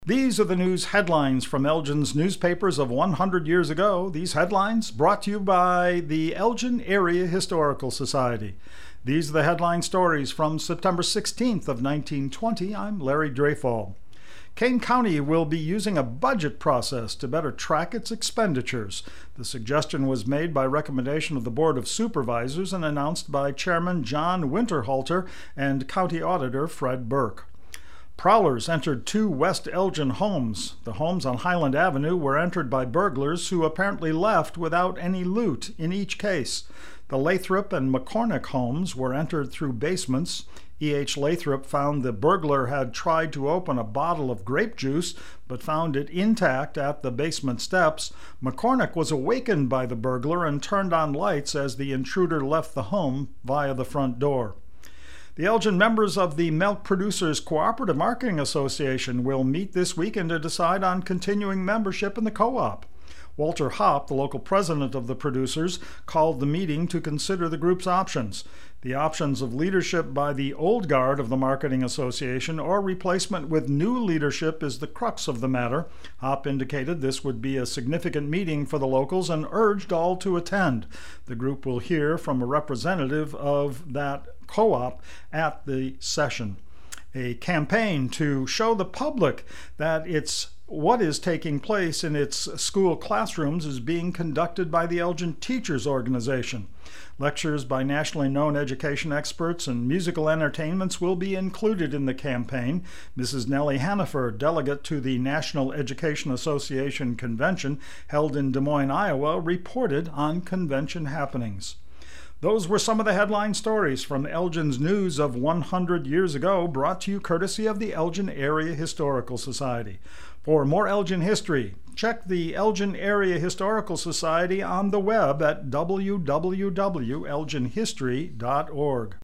These are the news headlines from Elgin's newspapers of 100 years ago. These headlines brought to you by the Elgin Area Historical Society. These are the headline stories from September 16th of 1920. I'm Larry Dreyfall. Kane County will be using a budget process to better track its expenditures. The suggestion was made by recommendation of the Board of Supervisors and announced by Chairman John Winterhalter and County Auditor Fred Burke. Prowlers entered two West Elgin homes. The homes on Highland Avenue were entered by burglars who apparently left without any loot in each case. The Lathrop and McCormick homes were entered through basements. E.H. Lathrop found the burglar had tried to open a bottle of grape juice but found it intact at the basement steps. McCormick was awakened by the burglar and turned on lights as the intruder left the home via the front door. The Elgin members of the Milk Producers Cooperative Marketing Association will meet this weekend to decide on continuing membership in the co-op. Walter Hopp, the local president of the producers, called the meeting to consider the group's options. The options of leadership by the old guard of the Marketing Association or replacement with new leadership is the crux of the matter. Hopp indicated this would be a significant meeting for the locals and urged all to attend. The group will hear from a representative of that co-op at the session. A campaign to show the public that what is taking place in its school classrooms is being conducted by the Elgin Teachers Organization. Lectures by nationally known education experts and musical entertainments will be included in the campaign. Mrs. Nellie Hanifer, delegate to the National Education Association Convention held in Des Moines, Iowa, reported on convention happenings. Those were some of the headline stories from Elgin's news of 100 years ago, brought to you courtesy of the Elgin Area Historical Society. For more Elgin history, check the Elgin Area Historical Society on the web at www.elginhistory.org.